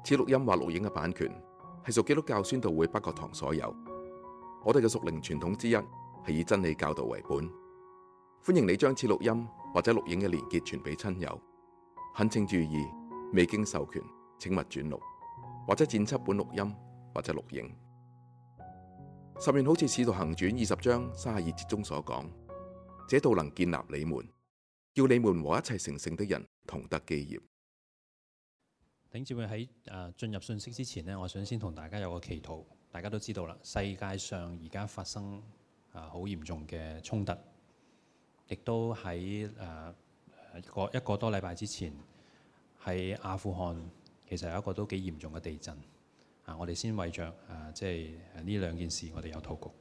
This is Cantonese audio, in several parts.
此錄音或錄影嘅版權係屬基督教宣道會北角堂所有。我哋嘅屬靈傳統之一係以真理教導為本。歡迎你將此錄音或者錄影嘅連結傳俾親友。懇請注意，未經授權請勿轉錄或者剪輯本錄音或者錄影。十面好似《使徒行傳》20章32節中所講，這道能建立你們，叫你們和一切成聖的人同得基業。 弟兄姊妹，喺進入信息之前呢，我想先同大家有個祈禱。大家都知道啦，世界上而家發生好嚴重嘅衝突，亦都喺一個多禮拜之前喺阿富汗，其實有一個都幾嚴重嘅地震。我哋先為着呢兩件事，我哋有禱告。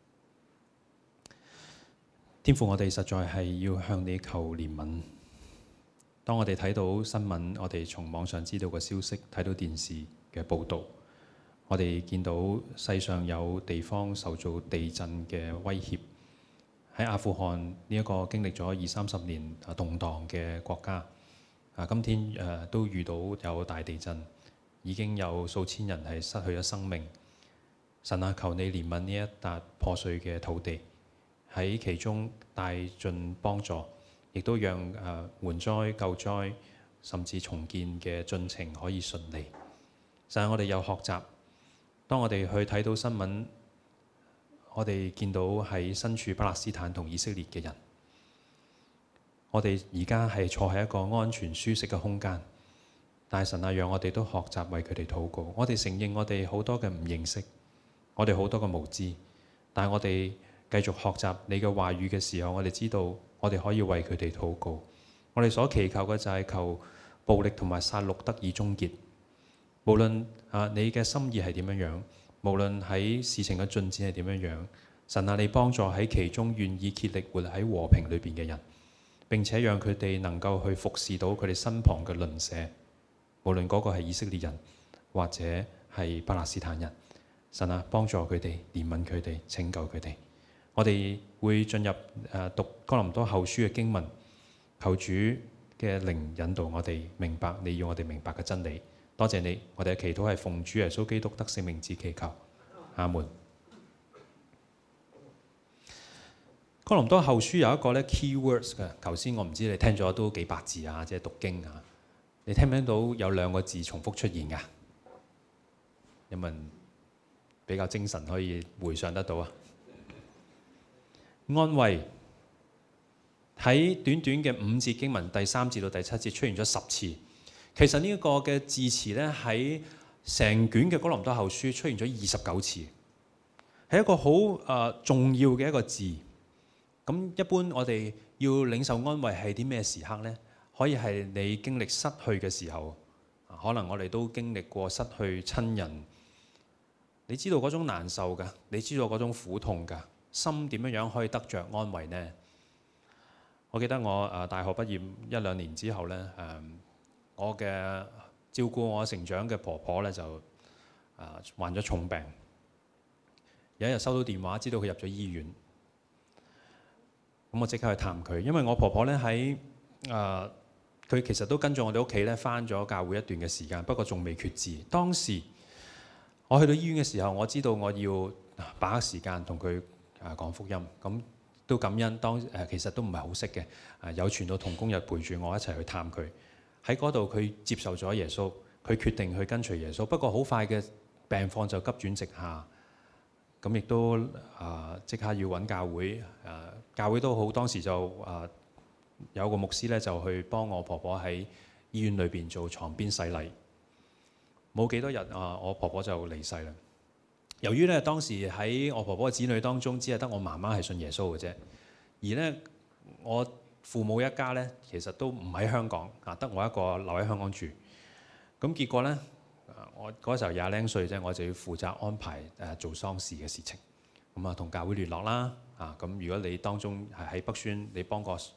天父，我哋實在係要向你求憐憫。當我哋睇到新聞，我哋從網上知道嘅消息，睇到電視嘅報導，我哋見到世上有地方受到地震嘅威脅。喺阿富汗呢一個經歷咗20-30年動盪嘅國家，今天都遇到有大地震，已經有數千人係失去咗生命。神啊，求你憐憫呢一笪破碎嘅土地，喺其中帶進幫助，亦都讓援災、救災甚至重建嘅進程可以順利。神啊，我哋有學習，當我哋去睇到新聞，我哋見到喺身處巴勒斯坦同以色列嘅人，我哋而家係坐喺一個安全舒適嘅空間。但係神啊，讓我哋都學習為佢哋禱告。我哋承認我哋好多嘅唔認識，我哋好多嘅無知，但係我哋繼續學習你嘅話語嘅時候，我哋知道我哋可以為佢哋禱告。我哋所祈求嘅就係求暴力同埋殺戮得以終結。無論你嘅心意係點樣樣，無論喺事情嘅進展係點樣樣，神啊，你幫助喺其中願意竭力活喺和平裏邊嘅人，並且讓佢哋能夠去服侍到佢哋身旁嘅鄰舍。無論嗰個係以色列人或者係巴勒斯坦人，神啊，幫助佢哋，憐憫佢哋，拯救佢哋。我哋會進入讀哥林多後書嘅經文，求主嘅靈引導我哋明白你要我哋明白嘅真理。多謝你，我哋嘅祈禱係奉主耶穌基督得聖名之祈求，阿門。哥林多後書有一個咧 key words 嘅，頭先我唔知你聽咗都幾百字啊，即係讀經啊。你聽唔聽到有兩個字重複出現㗎？有冇人比較精神可以回想得到啊？安慰，喺短短嘅5節經文第3節到第7節出現咗10次。其實呢一個嘅字詞咧，喺成卷嘅哥林多後書出現咗29次，係一個好重要嘅一個字。咁一般我哋要領受安慰係啲咩時刻呢？可以係你經歷失去嘅時候，可能我哋都經歷過失去親人。你知道嗰種難受㗎，你知道嗰種苦痛㗎，心點樣可以得着安慰呢？我記得我大學畢業1-2年之後呢，我嘅照顧我成長嘅婆婆呢，就患咗重病。有一日收到電話，知道佢入咗醫院，咁我即刻去探佢，因為我婆婆呢喺佢其實都跟住我哋屋企咧，返咗教會一段嘅時間，不過仲未決志。當時我去到醫院嘅時候，我知道我要把握時間同佢講福音，咁都感恩。其實都唔係好識嘅，有傳道同工日陪住我一齊去探佢。喺嗰度佢接受咗耶穌，佢決定去跟隨耶穌。不過好快嘅病況就急轉直下，咁亦都即刻要揾教會，教會都好。當時就有個牧師咧，就去幫我婆婆喺醫院裏邊做床邊洗禮。冇幾多日我婆婆就離世啦。由於咧當時喺我婆婆嘅子女當中，只係得我媽媽係信耶穌嘅啫。而咧我父母一家咧，其實都唔喺香港，得我一個留喺香港住。咁結果咧，我嗰時候20零歲啫，我就要負責安排做喪事嘅事情。咁同教會聯絡啦。咁如果你當中係喺北宣，你幫過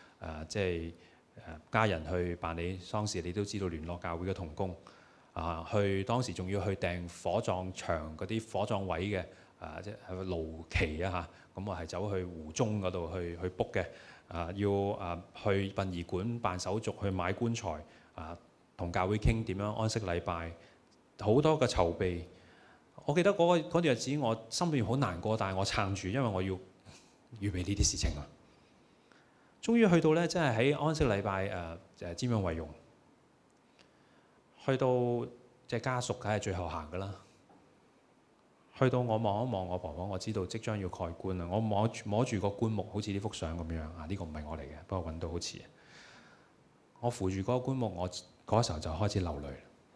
家人去辦理喪事，你都知道聯絡教會嘅同工。去當時仲要去訂火葬場嗰啲火葬位嘅，即係爐期啊嚇。咁我係走去湖中嗰度去 book 嘅。要去殯儀館辦手續，去買棺材，同教會傾點樣安息禮拜， 好多嘅籌備。我記得嗰段日子，我心裏面好難過，但係我撐住，因為我要預備呢啲事情啊。終於去到咧，真係喺安息禮拜瞻仰遺容，去到即係家屬，梗係最後行噶啦。去到我望一望我婆婆，我知道即將要蓋棺啦。我摸住個棺木，好似呢幅相咁樣啊！呢個唔係我嚟嘅，不過揾到好似。我扶住嗰個棺木，我嗰時候就開始流淚。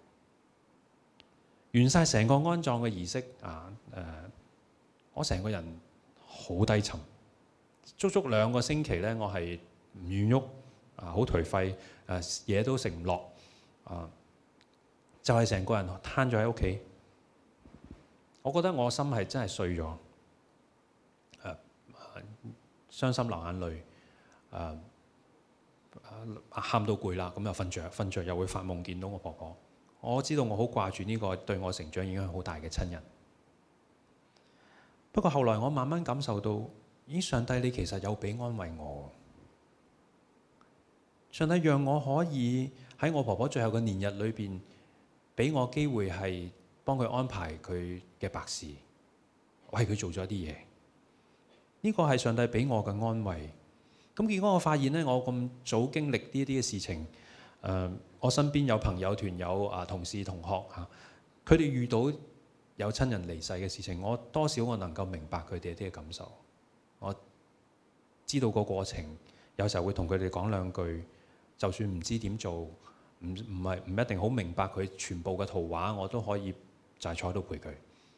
完晒成個安葬嘅儀式我成個人好低沉，足足2個星期咧，我係唔願喐好頹廢嘢都食唔落就係成個人攤咗喺屋企。我覺得我心係真係碎咗，傷心流眼淚，喊到攰啦，咁又瞓着又會發夢見到我婆婆。我知道我好掛住呢個對我成長影響好大嘅親人。不過後來我慢慢感受到，咦，上帝你其實有俾安慰我。上帝讓我可以喺我婆婆最後嘅年日裏邊，俾我機會係幫佢安排佢嘅白事，為佢做咗啲嘢。呢個係上帝俾我嘅安慰。咁結果我發現咧，我咁早經歷呢啲嘅事情，我身邊有朋友、團友、同事、同學佢哋遇到有親人離世嘅事情，我多少我能夠明白佢哋一啲嘅感受。我知道個過程，有時候會同佢哋講2句，就算唔知點做，唔一定好明白佢全部嘅圖畫，我都可以就係坐喺度陪佢。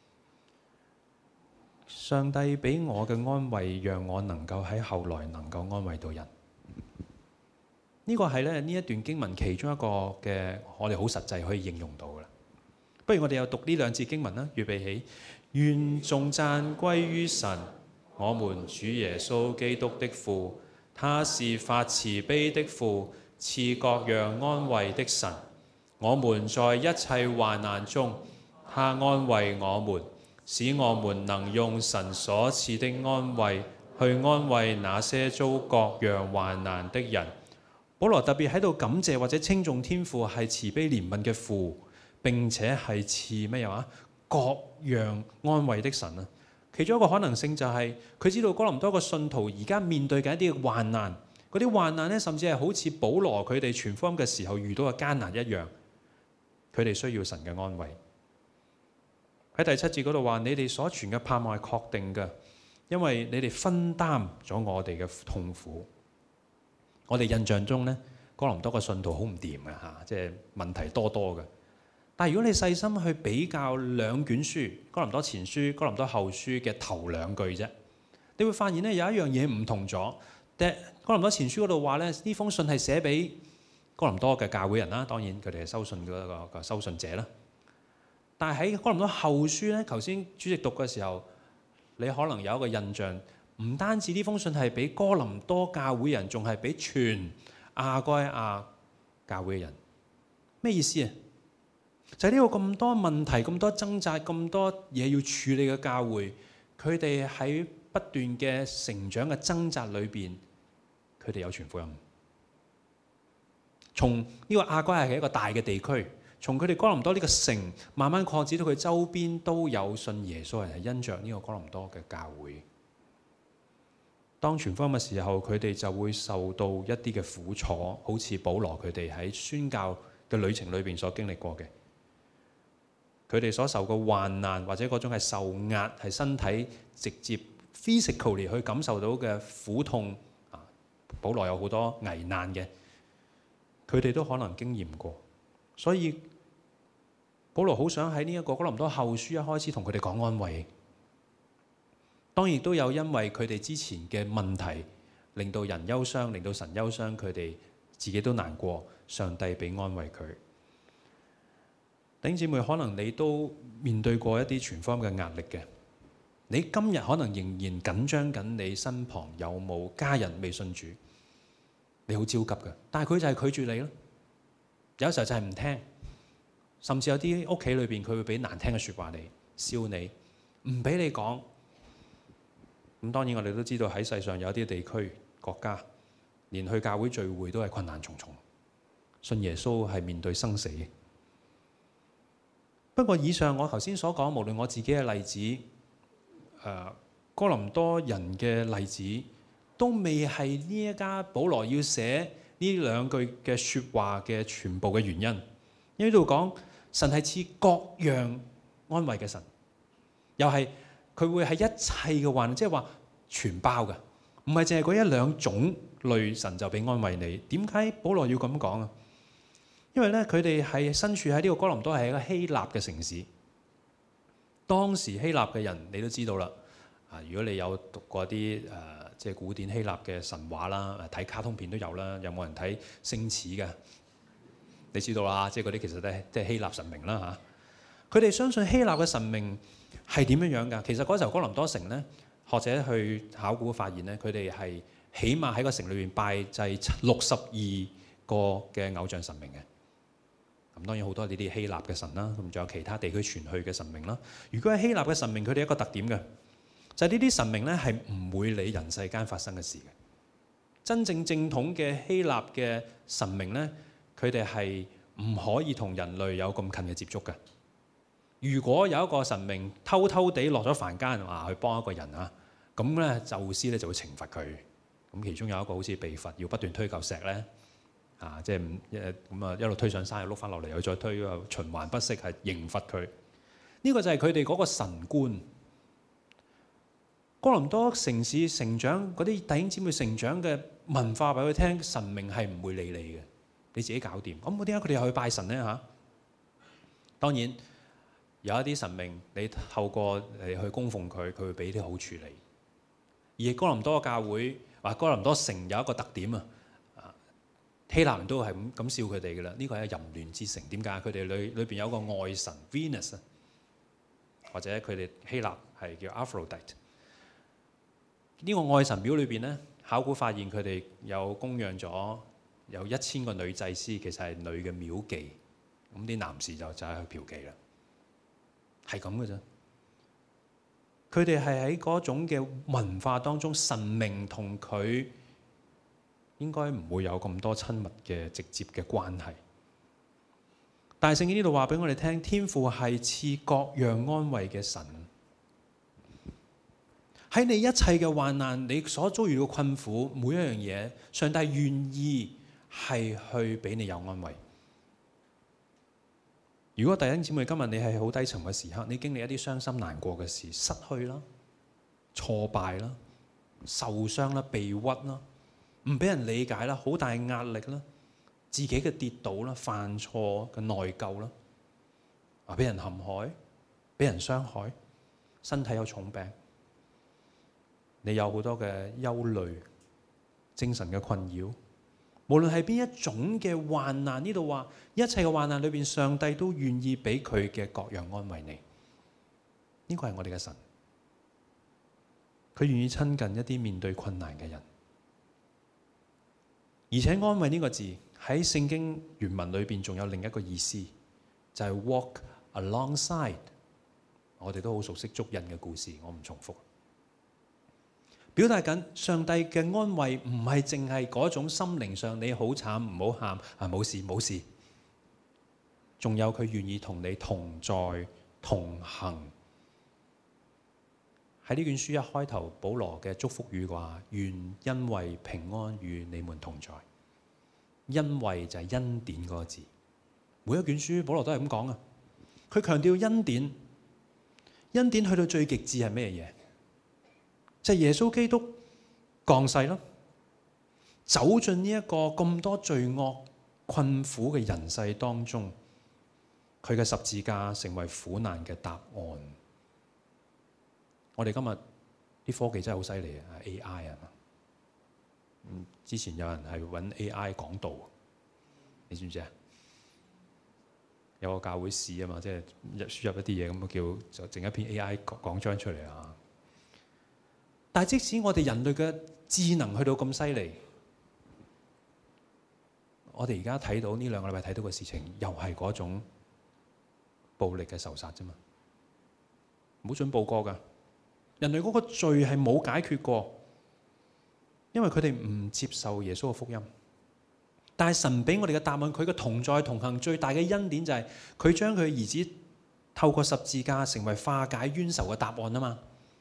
上帝俾我嘅安慰，讓我能夠喺後來能夠安慰到人。呢個係呢一段經文其中一個嘅，我哋好實際可以應用到嘅啦。不如我哋又讀呢2節經文啦，預備起。願頌讚歸於神，我們主耶穌基督的父，他是發慈悲的父，賜各樣安慰的神。我們在一切患難中，他安慰我們，使我們能用神所賜的安慰去安慰那些遭各樣患難的人。保羅特別喺度感謝或者稱頌天父係慈悲憐憫嘅父，並且係賜咩話各樣安慰的神啊！其中一個可能性就係佢知道哥林多個信徒而家面對緊一啲患難，嗰啲患難咧甚至係好似保羅佢哋傳福音嘅時候遇到嘅艱難一樣，佢哋需要神嘅安慰。喺第7節嗰度話：你哋所傳嘅盼望係確定嘅，因為你哋分擔咗我哋嘅痛苦。我哋印象中咧，哥林多嘅信徒好唔掂嘅即係問題多嘅。但係如果你細心去比較2卷書，哥林多前書、哥林多後書嘅頭2句啫，你會發現咧有一樣嘢唔同咗。哥林多前書嗰度話咧，呢封信係寫俾哥林多嘅教會人啦，當然佢哋係收信嗰個收信者啦。但係喺哥林多後書咧，頭先主席讀嘅時候，你可能有一個印象，唔單止呢封信係俾哥林多教會人，仲係俾全亞該亞教會人。咩意思啊？就係呢個咁多問題、咁多掙扎、咁多嘢要處理嘅教會，佢哋喺不斷嘅成長嘅掙扎裏邊，佢哋有傳福音。從呢個亞該亞係一個大嘅地區，從佢哋哥林多呢個城慢慢擴展到佢周邊都有信耶穌人，係因着呢個哥林多嘅教會。當傳福音嘅時候，佢哋就會受到一啲嘅苦楚，好似保羅佢哋喺宣教嘅旅程裏邊所經歷過嘅。佢哋所受嘅患難或者嗰種係受壓，係身體直接 physically 去感受到嘅苦痛保羅有好多危難嘅，佢哋都可能經驗過。所以保羅好想喺呢一個哥林多後書一開始同佢哋講安慰。當然都有因為佢哋之前嘅問題令到人憂傷，令到神憂傷，佢哋自己都難過，上帝俾安慰佢。弟兄姊妹，可能你都面對過一啲傳福音嘅壓力嘅，你今日可能仍然緊張緊你身旁有冇家人未信主，你好焦急嘅，但係佢就係拒絕你咯。有時候就係唔聽，甚至有啲屋企裏邊佢會俾難聽嘅説話你，笑你，唔俾你講。咁當然我哋都知道喺世上有啲地區國家，連去教會聚會都係困難重重，信耶穌係面對生死嘅。 不過以上我頭先所講，無論我自己嘅例子，哥林多人嘅例子，都未係呢一家保羅要寫呢兩句嘅説話嘅全部嘅原因。因為呢度講神係賜各樣安慰嘅神，又係佢會係一切嘅患難，即係話全包嘅，唔係淨係嗰一兩種類神就俾安慰你。點解保羅要咁講啊？因為咧，佢哋係身處喺呢個哥林多係一個希臘嘅城市。當時希臘嘅人你都知道啦。如果你有讀過啲即係古典希臘嘅神話啦，睇卡通片都有啦。有冇人睇星矢嘅？你知道啦，即係嗰啲其實都係即係希臘神明啦嚇。佢哋相信希臘嘅神明係點樣樣㗎？其實嗰時候哥林多城咧，學者去考古發現咧，佢哋係起碼喺個城裏邊拜祭62個嘅偶像神明嘅。咁當然好多呢啲希臘嘅神啦，咁仲有其他地區傳去嘅神明啦。如果係希臘嘅神明，佢哋一個特點嘅就係呢啲神明咧係唔會理人世間發生嘅事嘅。真正正統嘅希臘嘅神明咧，佢哋係唔可以同人類有咁近嘅接觸嘅。如果有一個神明偷偷地落咗凡間去幫一個人啊，咁咧宙斯咧就會懲罰佢。咁其中有一個好似被罰要不斷推嚿石咧。即係一路推上山又碌翻落嚟，又再推，循環不息，係刑罰佢。呢個就係佢哋嗰個神觀。哥林多城市成長嗰啲弟兄姊妹成長嘅文化，俾佢聽，神明係唔會理你嘅，你自己搞掂。咁點解佢哋又去拜神咧嚇？當然有一啲神明，你透過你去供奉佢，佢會俾啲好處理。而哥林多教會或哥林多城有一個特點啊。希臘人都係咁笑佢哋嘅啦，呢個係淫亂之城。點解？佢哋裏邊有個愛神 Venus 啊，或者佢哋希臘係叫 Aphrodite。呢個愛神廟裏邊咧，考古發現佢哋有供養咗有1000個女祭司，其實係女嘅廟妓。咁啲男士就係去嫖妓啦，係咁嘅啫。佢哋係喺嗰種嘅文化當中，神明同佢應該唔會有咁多親密嘅直接嘅關係，但係聖經呢度話俾我哋聽，天父係賜各樣安慰嘅神。喺你一切嘅患難，你所遭遇嘅困苦，每一樣嘢，上帝願意係去俾你有安慰。如果弟兄姊妹今日你係好低沉嘅時刻，你經歷一啲傷心難過嘅事，失去啦、挫敗啦、受傷啦、被屈啦，唔俾人理解啦，好大壓力啦，自己嘅跌倒啦、犯錯嘅內疚啦，俾人陷害、俾人傷害，身體有重病，你有好多嘅憂慮、精神嘅困擾，無論係邊一種嘅患難，呢度話一切嘅患難裏邊，上帝都願意俾佢嘅各樣安慰你。呢個係我哋嘅神，佢願意親近一啲面對困難嘅人。而且安慰呢個字喺聖經原文裏邊仲有另一個意思，就係 walk alongside。我哋都好熟悉足印嘅故事，我唔重複。表達緊上帝嘅安慰唔係淨係嗰種心靈上你好慘唔好喊冇事冇事，仲有佢願意同你同在同行。喺呢卷書一開頭，保羅嘅祝福語話：願恩惠平安與你們同在。恩惠就係恩典嗰個字，每一卷書保羅都係咁講啊。佢強調恩典，恩典去到最極致係咩嘢？就係耶穌基督降世咯，走進呢一個咁多罪惡困苦嘅人世當中，佢嘅十字架成為苦難嘅答案。我哋今日啲科技真係好犀利啊 ！AI 啊，之前有人係揾 AI 講道，你知唔知啊？有個教會試啊嘛，即係輸入一啲嘢咁叫就整一篇 AI 講章出嚟啊！但係即使我哋人類嘅智能去到咁犀利，我哋而家睇到呢兩個禮拜睇到嘅事情，又係嗰種暴力嘅仇殺啫嘛，冇進步過㗎。人類嗰個罪係冇解決過，因為佢哋唔接受耶穌嘅福音。但係神俾我哋嘅答案，佢嘅同在同行最大嘅恩典就係佢將佢兒子透過十字架成為化解冤仇嘅答案啊嘛。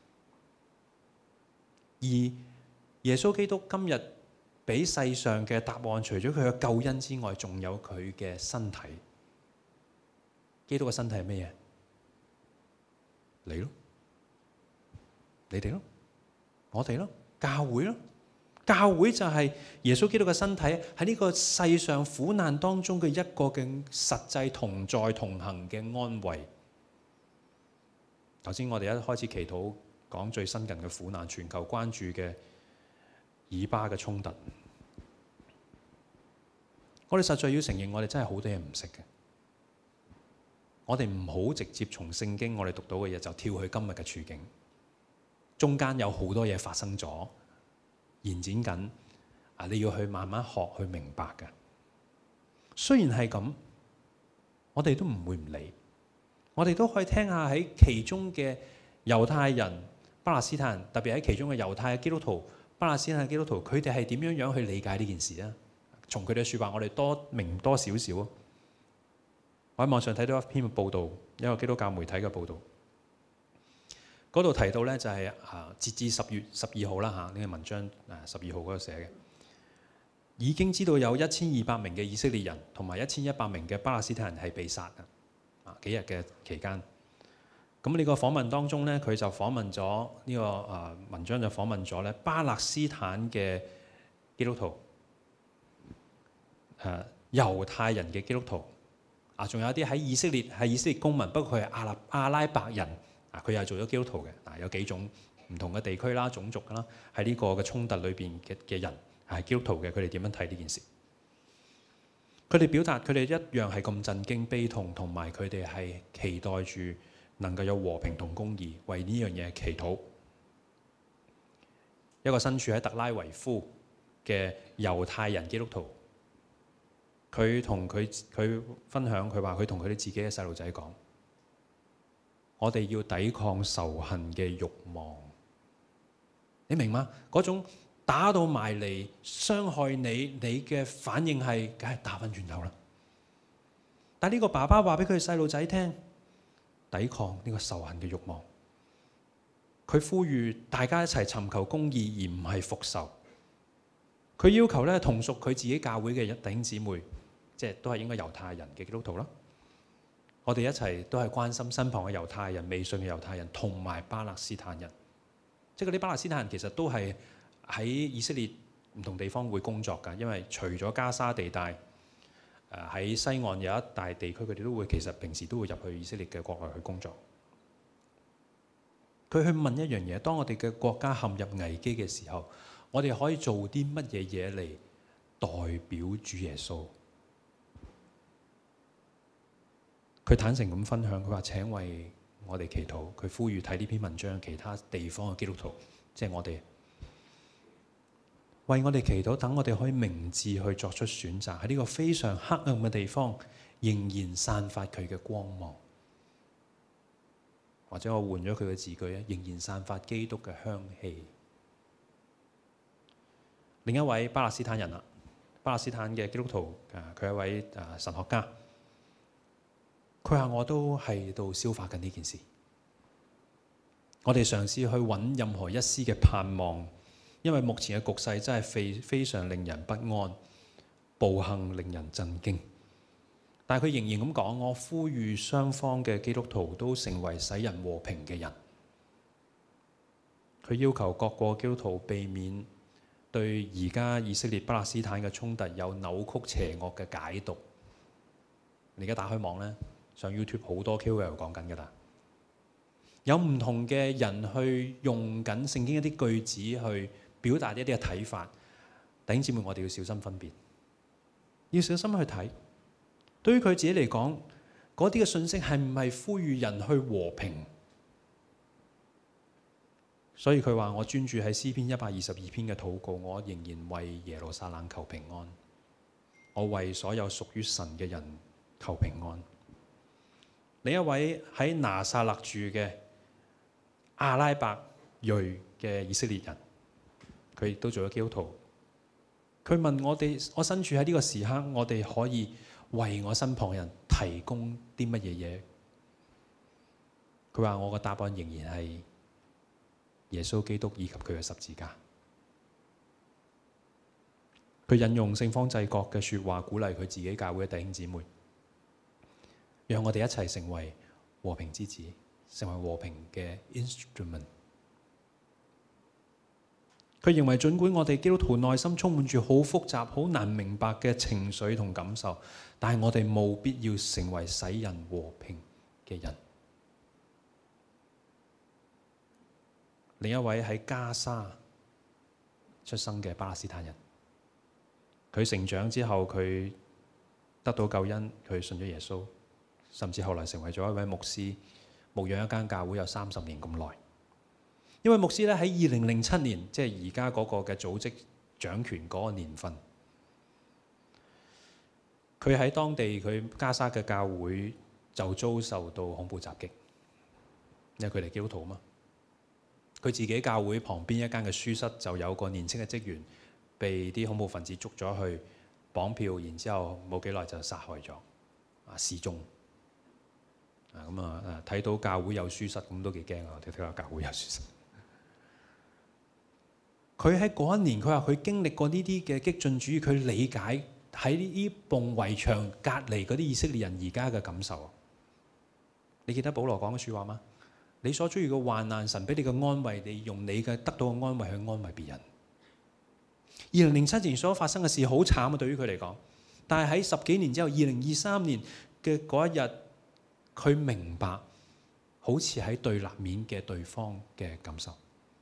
而耶穌基督今日俾世上嘅答案，除咗佢嘅救恩之外，仲有佢嘅身體。基督嘅身體係咩嘢？你咯，你哋咯，我哋咯，教會咯。教會就係耶穌基督嘅身體，喺呢個世上苦難當中嘅一個嘅實際同在同行嘅安慰。頭先我哋一開始祈禱講最新近嘅苦難，全球關注嘅以巴嘅衝突，我哋實在要承認，我哋真係好多嘢唔識嘅。我哋唔好直接從聖經我哋讀到嘅嘢就跳去今日嘅處境，中間有好多嘢發生咗，延展緊，你要去慢慢學去明白嘅。雖然係咁，我哋都唔會唔理，我哋都可以聽下喺其中嘅猶太人、巴勒斯坦人，特別喺其中嘅猶太基督徒、巴勒斯坦基督徒，佢哋係點樣去理解呢件事啊？從佢哋嘅説話，我哋多明多少少啊！我喺網上睇到一篇報道，一個基督教媒體嘅報道，嗰度提到咧就係截至10月12號啦嚇，呢個文章12號嗰度寫嘅，已經知道有1200名嘅以色列人同埋1100名嘅巴勒斯坦人係被殺啊！幾日嘅期間，咁呢個訪問當中咧，佢就訪問咗呢個文章就訪問咗咧巴勒斯坦嘅基督徒，猶太人嘅基督徒。仲有一啲喺以色列係以色列公民，不過佢係阿拉伯人，佢又係做咗基督徒嘅。有幾種唔同嘅地區啦、種族啦，喺呢個嘅衝突裏邊嘅人係基督徒嘅，佢哋點樣睇呢件事？佢哋表達佢哋一樣係咁震驚、悲痛，同埋佢哋係期待住能夠有和平同公義，為呢樣嘢祈禱。一個身處喺特拉維夫嘅猶太人基督徒。佢同佢分享，佢話佢同佢哋自己嘅細路仔講：我哋要抵抗仇恨嘅慾望。你明嗎？嗰種打到埋嚟傷害你，你嘅反應係梗係打返轉頭啦。但呢個爸爸話俾佢細路仔聽，抵抗呢個仇恨嘅慾望。佢呼籲大家一齊尋求公義，而唔係復仇。佢要求咧同屬佢自己教會嘅弟兄姊妹。即係都係應該猶太人嘅基督徒啦。我哋一齊都係關心身旁嘅猶太人、未信嘅猶太人同埋巴勒斯坦人。即係嗰啲巴勒斯坦人其實都係喺以色列唔同地方會工作㗎。因為除咗加沙地帶，喺西岸有一大地區，佢哋都會其實平時都會入去以色列嘅國內去工作。佢去問一樣嘢：當我哋嘅國家陷入危機嘅時候，我哋可以做啲乜嘢嘢嚟代表主耶穌？佢坦誠咁分享，佢話請為我哋祈禱。佢呼籲睇呢篇文章，其他地方嘅基督徒，即係我哋，為我哋祈禱，等我哋可以明智去作出選擇，喺呢個非常黑暗嘅地方，仍然散發佢嘅光芒。或者我換咗佢嘅字句啊，仍然散發基督嘅香氣。另一位巴勒斯坦人啦，巴勒斯坦嘅基督徒，佢係一位神學家。佢話：我都喺度消化緊呢件事。我哋嘗試去揾任何一絲嘅盼望，因為目前嘅局勢真係非常令人不安，暴行令人震驚。但係佢仍然咁講：我呼籲雙方嘅基督徒都成為使人和平嘅人。佢要求各個基督徒避免對而家以色列巴勒斯坦嘅衝突有扭曲邪惡嘅解讀。你而家打開網呢，上 YouTube 好多 KOL 講緊㗎啦，有唔同嘅人去用緊聖經一啲句子去表達一啲嘅睇法。弟兄姊妹，我哋要小心分別，要小心去睇。對於佢自己嚟講，嗰啲嘅信息係唔係呼籲人去和平？所以佢話：我專注喺詩篇122篇嘅禱告，我仍然為耶路撒冷求平安，我為所有屬於神嘅人求平安。另一位喺拿撒勒住嘅阿拉伯裔嘅以色列人，佢亦都做咗基督徒。佢問我哋：我身處喺呢個時刻，我哋可以為我身旁人提供啲乜嘢嘢？ 佢話我個答案仍然係耶穌基督以及佢嘅十字架。佢引用聖方濟各嘅說話，鼓勵佢自己教會嘅弟兄姊妹，讓我哋一齊成為和平之子，成為和平嘅 instrument。佢認為儘管我哋基督徒內心充滿住好複雜、好難明白嘅情緒同感受，但係我哋務必要成為使人和平嘅人。另一位喺加沙出生嘅巴勒斯坦人，佢成長之後，佢得到救恩，佢信咗耶穌，甚至後來成為咗一位牧師，牧養一間教會有30年咁耐。因為牧師咧喺2007年，即係而家嗰個嘅組織掌權嗰個年份，佢喺當地佢加沙嘅教會就遭受到恐怖襲擊，因為佢哋基督徒嘛。佢自己教會旁邊一間嘅書室就有個年輕嘅職員被啲恐怖分子捉咗去綁票，然之後冇幾耐就殺害咗，示眾。睇到教會有書室咁都幾驚啊！我哋睇下教會有書室。佢喺嗰一年，佢話佢經歷過呢啲嘅激進主義，佢理解喺呢埲圍牆隔離嗰啲以色列人而家嘅感受。你記得保羅講嘅説話嗎？你所遭遇嘅患難，神俾你嘅安慰，你用你嘅得到嘅安慰去安慰別人。2007年所發生嘅事好慘啊，對於佢嚟講。但係喺10幾年之後，2023年嘅嗰一日，佢明白好似喺對立面嘅對方嘅感受。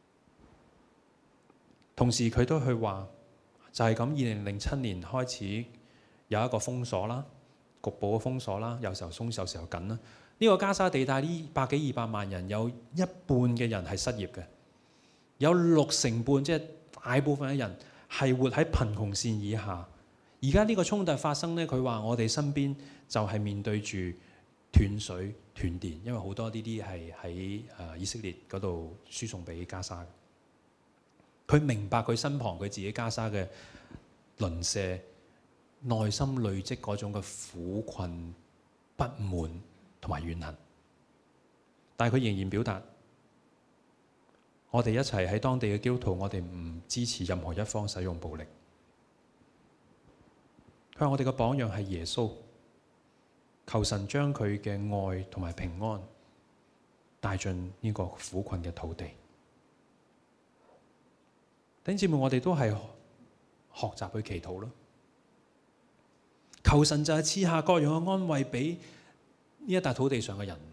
同時佢都去話，就係咁。2007年開始有一個封鎖啦，局部嘅封鎖啦，有時候鬆，有時候緊啦。呢個加沙地帶呢100幾200萬人，有一半嘅人係失業嘅，有60半，即係大部分嘅人係活喺貧窮線以下。而家呢個衝突發生呢，佢話我哋身邊就係面對住斷水斷電，因為好多呢啲係喺以色列嗰度輸送俾加沙。佢明白佢身旁佢自己加沙嘅鄰舍內心累積嗰種嘅苦困、不滿同埋怨恨，但係佢仍然表達：我哋一齊喺當地嘅基督徒，我哋唔支持任何一方使用暴力。佢話我哋嘅榜樣係耶穌，求神將佢嘅愛同埋平安帶進呢個苦困嘅土地。弟兄姊妹，我哋都係學習去祈禱咯，求神就係賜下各樣嘅安慰俾呢一笪土地上嘅人。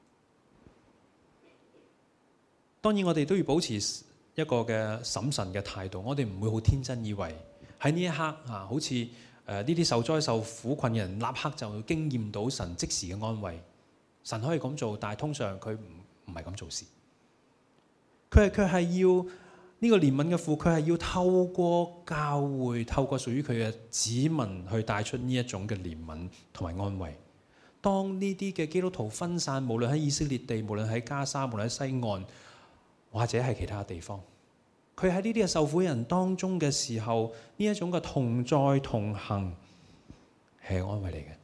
當然，我哋都要保持一個嘅審慎嘅態度，我哋唔會好天真以為喺呢一刻好似呢啲受災受苦困嘅人立刻就經驗到神即時嘅安慰。神可以咁做，但係通常佢唔係咁做事。佢係要呢個憐憫嘅父，佢係要透過教會，透過屬於佢嘅子民去帶出呢一種嘅憐憫同埋安慰。當呢啲嘅基督徒分散，無論喺以色列地，無論喺加沙，無論喺西岸，或者係其他地方，佢喺呢啲嘅受苦人當中嘅時候，呢一種嘅同在同行係安慰嚟嘅。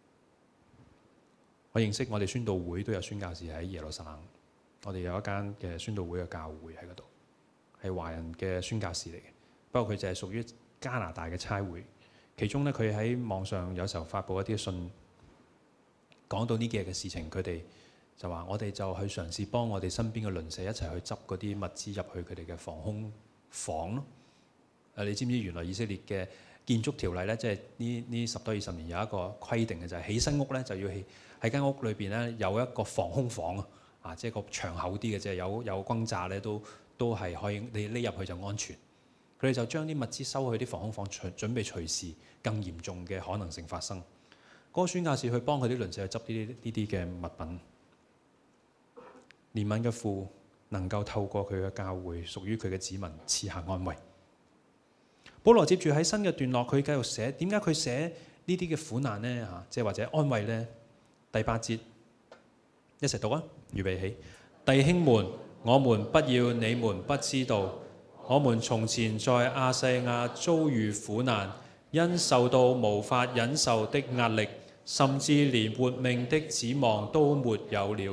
我認識我哋宣道會都有宣教士喺耶路撒冷，我哋有一間嘅宣道會嘅教會喺嗰度，係華人嘅宣教士嚟嘅。不過佢就係屬於加拿大嘅差會，其中咧佢喺網上有時候發布一啲信，講到呢幾日嘅事情，佢哋就話我哋就去嘗試幫我哋身邊嘅鄰舍一齊去執嗰啲物資入去佢哋嘅防空房咯。你知唔知原來以色列嘅建築條例咧，即係呢10多20年有一個規定嘅，就係起新屋咧就要喺間屋裏邊咧有一個防空房啊，即係個牆厚啲嘅，即係有轟炸咧都係可以你匿入去就安全。佢哋就將啲物資收去啲防空房，準備隨時更嚴重嘅可能性發生。嗰個宣教士去幫佢啲鄰舍去執呢啲嘅物品。憐憫嘅父能夠透過佢嘅教會，屬於佢嘅子民賜下安慰。保羅接住喺新嘅段落，佢繼續寫，點解佢寫呢啲嘅苦難呢？即係或者安慰呢？第8節一齊讀啊！預備起，弟兄們，我們不要你們不知道，我們從前在亞細亞遭遇苦難，因受到無法忍受的壓力，甚至連活命的指望都沒有了。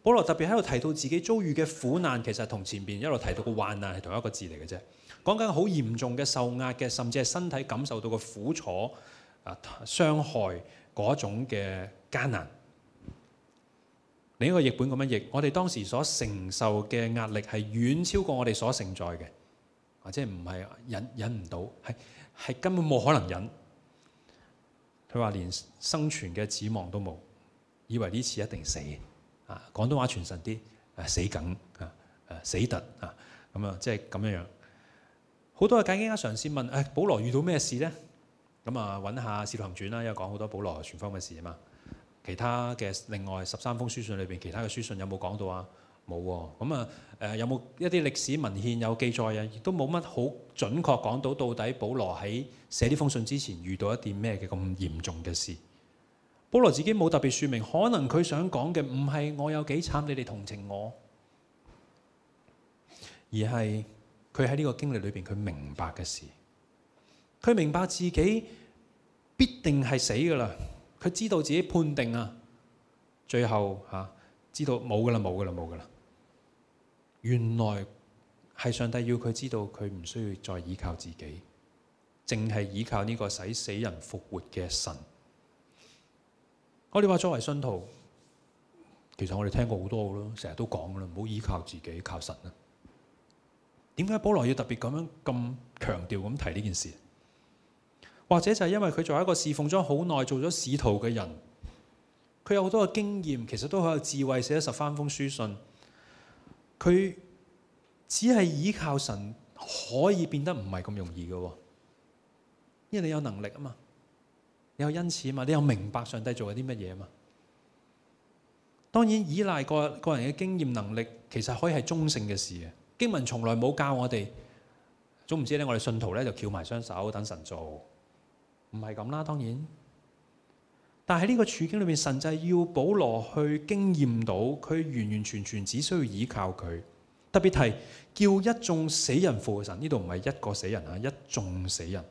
保羅特別喺度提到自己遭遇嘅苦難，其實同前邊一路提到嘅患難係同一個字嚟嘅啫。講緊好嚴重嘅受壓嘅，甚至係身體感受到嘅苦楚、傷害嗰種嘅艱難。另一個譯本咁樣譯，我哋當時所承受嘅壓力係遠超過我哋所承載嘅，或者唔係忍唔到，係根本冇可能忍。佢話連生存嘅指望都冇，以為呢次一定死。廣東話傳神啲，死梗死突咁啊，即係咁樣樣。好多嘅解經家嘗試問，保羅遇到咩事咧？咁啊，揾下《使徒行傳》啦，因為講好多保羅傳福音嘅事啊嘛。其他嘅另外13封書信裏邊，其他嘅書信有冇講到啊？冇喎。咁啊有冇一啲歷史文獻有記載啊？亦都冇乜好準確講到底保羅喺寫呢封信之前遇到一啲咩嘅咁嚴重嘅事。保羅自己冇特別説明，可能佢想講嘅唔係我有幾慘，你哋同情我，而係佢喺呢個經歷裏邊佢明白嘅事。佢明白自己必定係死㗎啦。佢知道自己判定啊，最後知道冇㗎啦。原來係上帝要佢知道，佢唔需要再依靠自己，淨係依靠呢個使死人復活嘅神。我哋話作為信徒，其實我哋聽過好多咯，成日都講噶啦，唔好依靠自己，靠神啊。點解保羅要特別咁強調咁提呢件事？或者就係因為佢作為一個侍奉咗好耐、做咗使徒嘅人，佢有好多嘅經驗，其實都好有智慧，寫咗13封書信。佢只係依靠神，可以變得唔係咁容易嘅，因為你有能力啊嘛。你有恩賜啊嘛，你有明白上帝做緊啲乜嘢啊嘛。當然依賴個人嘅經驗能力，其實可以係中性嘅事嘅。經文從來冇教我哋，總唔知咧，我哋信徒咧就翹埋雙手等神做，唔係咁啦。當然，但係喺呢個處境裏面，神就係要保羅去經驗到，佢完完全全只需要依靠佢。特別提叫一眾死人復活神，呢度唔係一個死人啊，一眾死人。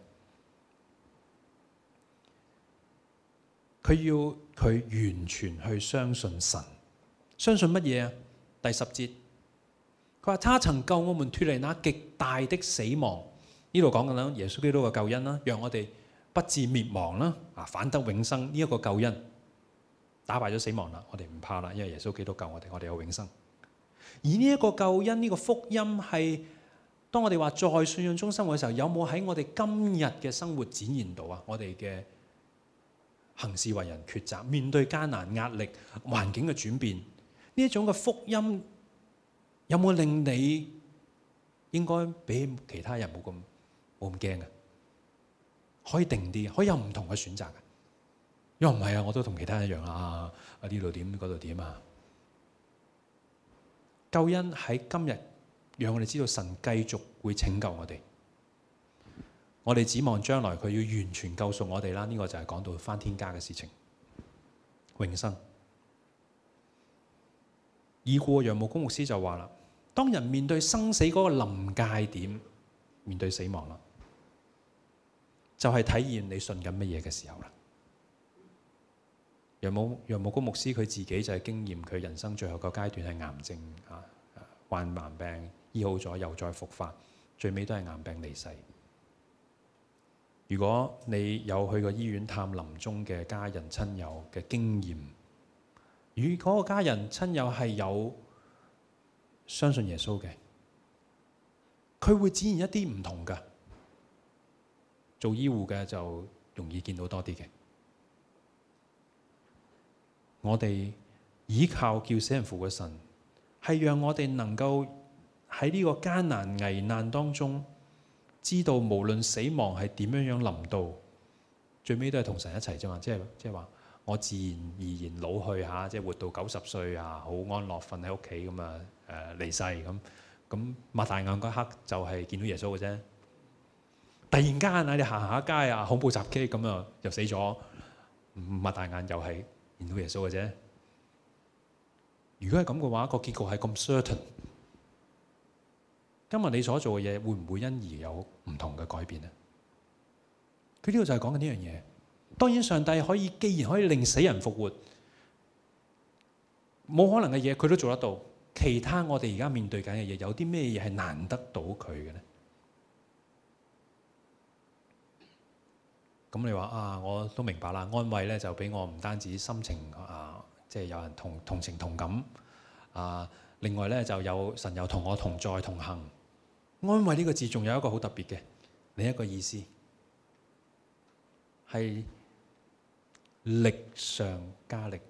佢要佢完全去相信神，相信乜嘢啊？第10節，佢話他曾救我們脫離那極大的死亡。呢度講緊啦，耶穌基督嘅救恩啦，讓我哋不致滅亡啦，反得永生。呢一個救恩打敗咗死亡啦，我哋唔怕啦，因為耶穌基督救我哋，我哋有永生。而呢一個救恩，呢個福音係當我哋話在信仰中生活嘅時候，有冇喺我哋今日嘅生活展現到啊？我哋嘅行事為人抉擇，面對艱難壓力、環境嘅轉變，呢一種嘅福音有冇令你應該比其他人冇咁驚嘅？可以定啲，可以有唔同嘅選擇嘅。因為唔係啊，我都同其他人一樣啊，呢度點，嗰度點啊。救恩喺今日，讓我哋知道神繼續會拯救我哋。我哋指望將來佢要完全救贖我哋啦，呢個就係講到返天家嘅事情，永生。已故楊牧公牧師就話啦，當人面對生死嗰個臨界點，面對死亡啦，就係體驗你信緊乜嘢嘅時候啦。楊牧公牧師佢自己就係經驗佢人生最後個階段係癌症患癌病，醫好咗又再復發，最尾都係癌病離世。如果你有去過醫院探臨終嘅家人親友嘅經驗，如果個家人親友係有相信耶穌嘅，佢會展現一啲唔同㗎。做醫護嘅就容易見到多啲嘅。我哋依靠叫死人復活嘅神，係讓我哋能夠喺呢個艱難危難當中，知道無論死亡係點樣臨到，最尾都係同神一齊啫嘛。即係話我自然而然老去嚇，即係活到90歲啊，好安樂瞓喺屋企咁啊，離世咁擘大眼嗰刻就係見到耶穌嘅啫。突然間啊，你行下街啊，恐怖襲擊咁啊，又死咗，擘大眼又係見到耶穌嘅啫。如果係咁嘅話，個結局係咁 certain， 今日你所做嘅嘢會唔會因而有唔同嘅改變呢？佢呢度就係講緊呢樣嘢。當然上帝可以，既然可以令死人復活， 冇可能嘅嘢佢都做得到。其他我哋而家面對緊嘅嘢，有啲咩嘢係難得到佢嘅呢？咁你話啊，我都明白啦。安慰咧就俾我唔單止心情即係有人同情同感另外咧就有神又同我同在同行。安慰呢個字仲有一個好特別嘅另一個意思，係力上加力。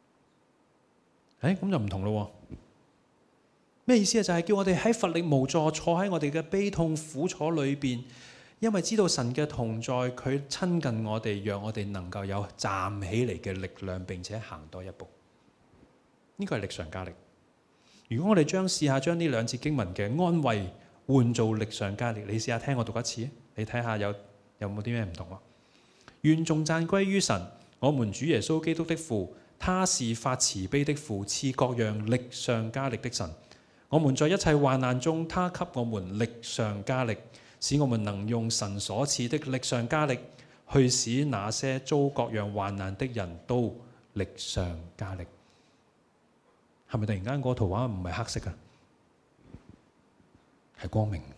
咁就唔同咯。咩意思啊？就係叫我哋喺乏力無助，坐喺我哋嘅悲痛苦楚裏邊，因為知道神嘅同在，佢親近我哋，讓我哋能夠有站起嚟嘅力量，並且行多一步。呢個係力上加力。如果我哋試下將呢兩節經文嘅安慰換做力上加力，你試下聽我讀一次，你睇下有冇啲咩唔同啊？願頌讚歸於神，我們主耶穌基督的父，他是發慈悲的父，賜各樣力上加力的神。我們在一切患難中，他給我們力上加力，使我們能用神所賜的力上加力，去使那些遭各樣患難的人都力上加力。係咪突然間個圖畫唔係黑色啊？係光明。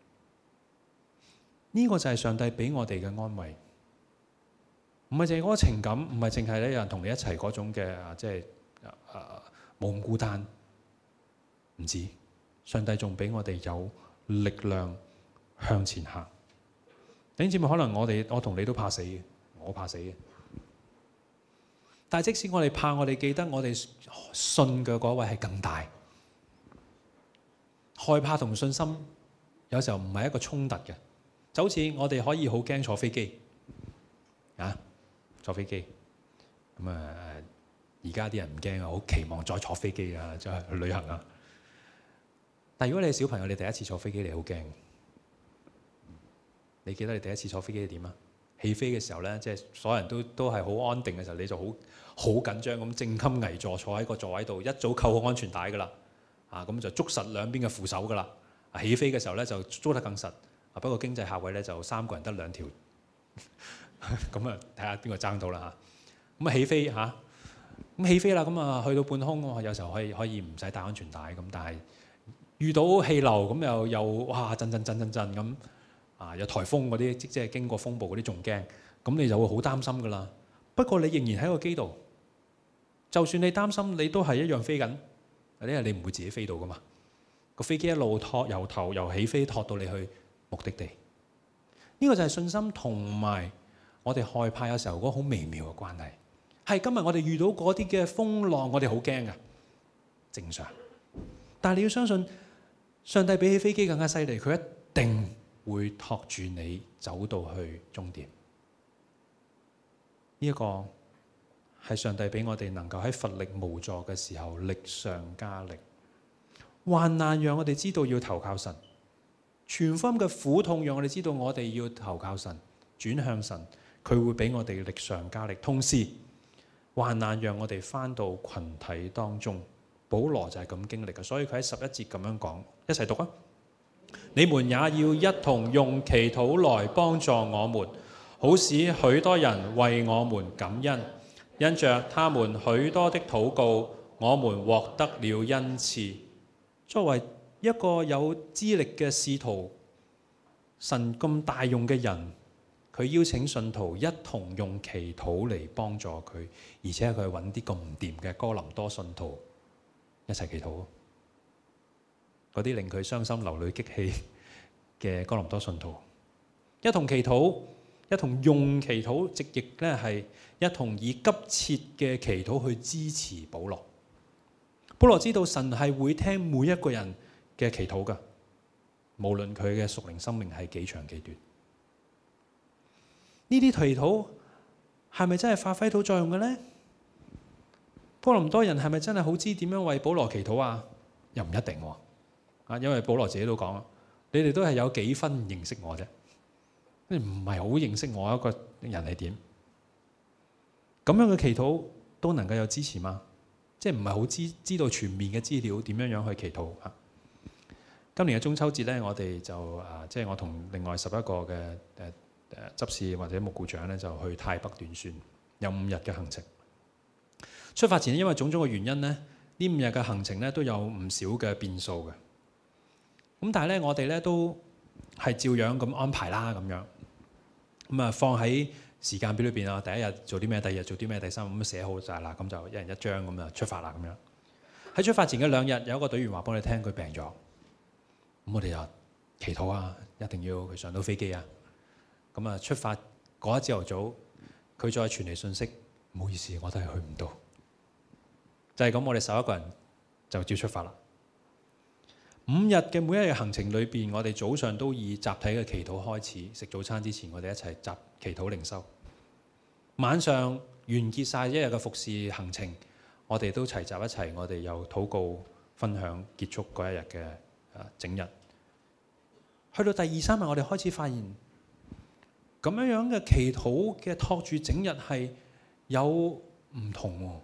呢個就係上帝俾我哋嘅安慰，唔係淨係嗰個情感，唔係淨係有人同你一齊嗰種嘅即係冇咁孤單。唔止，上帝仲俾我哋有力量向前行。弟兄姊妹，可能我同你都怕死嘅，我怕死嘅。但係即使我哋怕，我哋記得我哋信嘅嗰位係更大。害怕同信心有時候唔係一個衝突嘅，就好似我哋可以好驚坐飛機坐飛機咁而家啲人唔驚啊，好期望再坐飛機啊，再去旅行啊。但如果你係小朋友，你第一次坐飛機，你好驚。你記得你第一次坐飛機係點啊？起飛嘅時候咧，即係所有人都係好安定嘅時候，你就好緊張咁正襟危坐坐喺個座位度，一早扣好安全帶噶啦，咁就捉實兩邊嘅扶手噶啦。起飛嘅時候咧就捉得更實。不過經濟客位咧就3個人得2條，咁睇下邊個爭到啦嚇。咁起飛咁起飛啦，咁去到半空，有時候可以唔使帶安全帶咁，但係遇到氣流咁又哇震咁有颱風嗰啲，即係經過風暴嗰啲仲驚，咁你就會好擔心噶啦。不過你仍然喺個機度，就算你擔心，你都係一樣飛緊，因為你唔會自己飛到噶嘛。個飛機一路托由起飛托到你去目的地。呢個就係信心同埋我哋害怕有時候嗰個好微妙嘅關係。係今日我哋遇到嗰啲嘅風浪，我哋好驚噶，正常。但係你要相信，上帝比起飛機更加犀利，佢一定會托住你走到去終點。呢一個係上帝俾我哋能夠喺乏力無助嘅時候力上加力。患難讓我哋知道要投靠神，全福音嘅苦痛讓我哋知道我哋要投靠神，轉向神，佢會俾我哋力上加力。同時患難讓我哋返到群體當中。保羅就係咁經歷嘅，所以佢喺11節咁樣講，一齊讀啊！你們也要一同用祈禱來幫助我們，好使許多人為我們感恩。因着他們許多的禱告，我們獲得了恩賜。作為一個有資歷嘅使徒，神咁大用嘅人，佢邀請信徒一同用祈禱嚟幫助佢，而且佢揾啲咁唔掂嘅哥林多信徒一齊祈禱，嗰啲令佢傷心流淚激氣嘅哥林多信徒一同祈禱，一同用祈禱，直譯咧係一同以急切嘅祈禱去支持保羅。保羅知道神係會聽每一個人嘅祈禱㗎，無論佢嘅屬靈生命係幾長幾短。呢啲祈禱係咪真係發揮到作用嘅呢？哥林多人係咪真係好知點樣為保羅祈禱啊？又唔一定喎，因為保羅自己都講，你哋都係有幾分認識我啫，你唔係好認識我一個人係點。咁樣嘅祈禱都能夠有支持嗎？即係唔係好知道全面嘅資料點樣去祈禱啊？今年嘅中秋節咧，我哋就即係我同另外11個嘅執事或者牧顧長咧，就去泰北短宣，有5日嘅行程。出發前因為種種嘅原因咧， 呢5日嘅行程咧都有唔少嘅變數嘅。咁但係咧，我哋咧都係照樣咁安排啦，咁樣咁啊放喺時間表裏邊啊。第一日做啲咩，第二日做啲咩，第三日咁寫好晒啦，咁就一人一張咁啊出發啦咁樣。喺出發前嘅2日，有一個隊員話幫你聽佢病咗，咁我哋就祈禱啊，一定要佢上到飛機啊。咁啊出發嗰一朝頭早，佢再傳嚟信息，唔好意思，我都係去唔到。就係咁，我哋11個人就照出發啦。5日嘅每一日行程裏邊，我哋早上都以集體嘅祈禱開始，食早餐之前，我哋一齊集祈禱靈修。晚上完結晒一日嘅服侍行程，我哋都齊集一齊，我哋又禱告分享，結束嗰一日嘅整日。去到第2、3日，我哋開始發現咁樣嘅祈禱嘅托住整日係有唔同喎。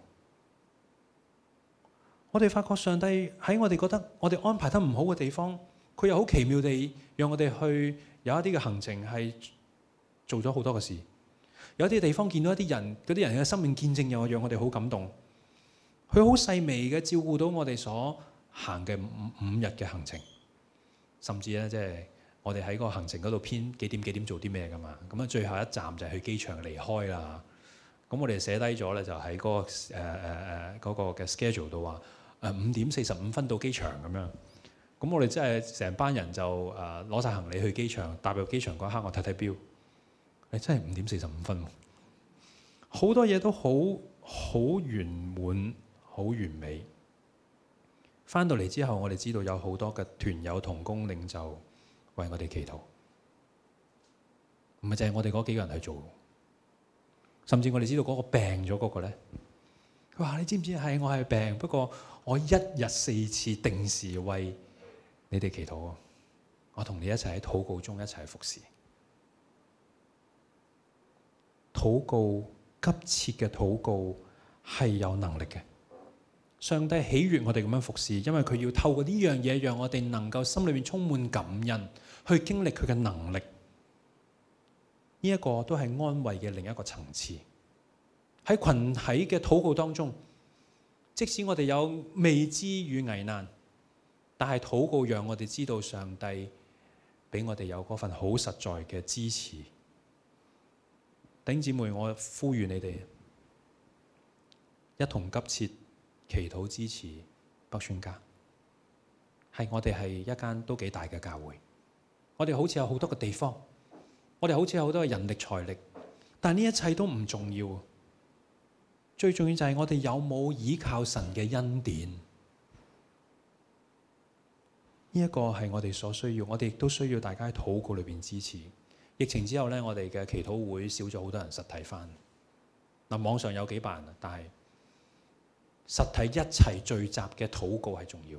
我哋發覺上帝喺我哋覺得我哋安排得唔好嘅地方，佢又好奇妙地讓我哋去有一啲嘅行程係做咗好多嘅事。有啲地方見到一啲人，嗰啲人嘅生命見證又讓我哋好感動。佢好細微嘅照顧到我哋所行嘅5日嘅行程，甚至咧即係我哋喺個行程嗰度編幾點做啲咩噶嘛。咁啊最後一站就係去機場離開啦。咁我哋寫低咗咧，就喺嗰個嘅 schedule 度話5點45分到機場咁樣。咁我哋真係成班人就攞晒行李去機場，踏入機場嗰一刻，我睇睇表，真係5點45分。好多嘢都好圓滿，好完美。翻到嚟之後，我哋知道有好多嘅團友同工領袖為我哋祈禱，唔係淨係我哋嗰幾個人去做。甚至我哋知道嗰個病咗嗰個咧，佢話：你知唔知係我係病，不過我1日4次定時為你哋祈禱，我同你一齊喺禱告中一齊服侍。禱告，急切嘅禱告係有能力嘅。上帝喜悅我哋咁樣服侍，因為佢要透過呢樣嘢，讓我哋能夠心裏面充滿感恩，去經歷佢嘅能力。呢一個都係安慰嘅另一個層次。喺群體嘅禱告當中，即使我哋有未知與危難，但係禱告讓我哋知道上帝俾我哋有嗰份好實在嘅支持。弟兄姊妹，我呼籲你哋一同急切祈禱支持北宣家。我哋係一間都幾大嘅教會，我哋好似有好多個地方，我哋好似有好多嘅人力財力，但呢一切都唔重要。最重要就係我哋有冇依靠神嘅恩典。呢一個係我哋所需要，我哋亦都需要大家喺禱告裏邊支持。疫情之後咧，我哋嘅祈禱會少咗好多人實體返。網上有幾百人，但係實體一齊聚集嘅禱告係重要。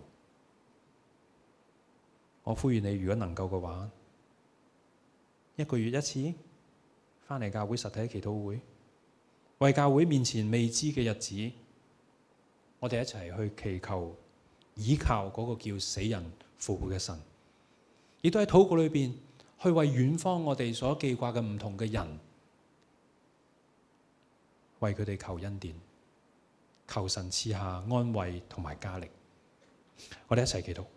我呼籲你，如果能夠嘅話，1個月1次返嚟教會實體祈禱會，為教會面前未知嘅日子，我哋一齊去祈求，依靠嗰個叫死人復活嘅神，亦都喺禱告裏邊去為遠方我哋所記掛嘅唔同嘅人，為佢哋求恩典，求神賜下安慰同埋加力。我哋一齊祈禱。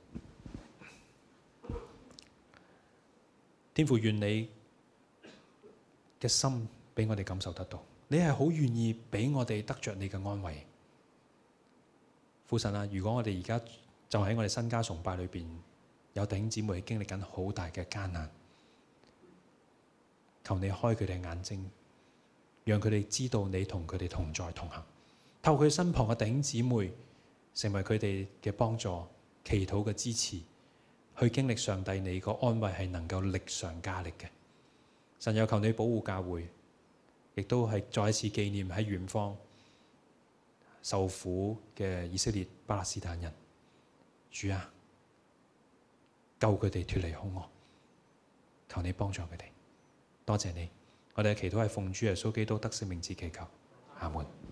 天父，願你嘅心俾我哋感受得到，你係好願意俾我哋得着你嘅安慰。父神啊，如果我哋而家就喺我哋新家崇拜裏邊，有弟兄姊妹經歷緊好大嘅艱難，求你開佢哋眼睛，讓佢哋知道你同佢哋同在同行，透過佢身旁嘅弟兄姊妹，成為佢哋嘅幫助、祈禱嘅支持，去經歷上帝你個安慰係能夠力上加力嘅。神又求你保護教會，亦都係再一次紀念喺遠方受苦嘅以色列巴勒斯坦人。主啊，救佢哋脫離兇惡，求你幫助佢哋。多謝你，我哋嘅祈禱係奉主耶穌基督得勝名字祈求，阿門。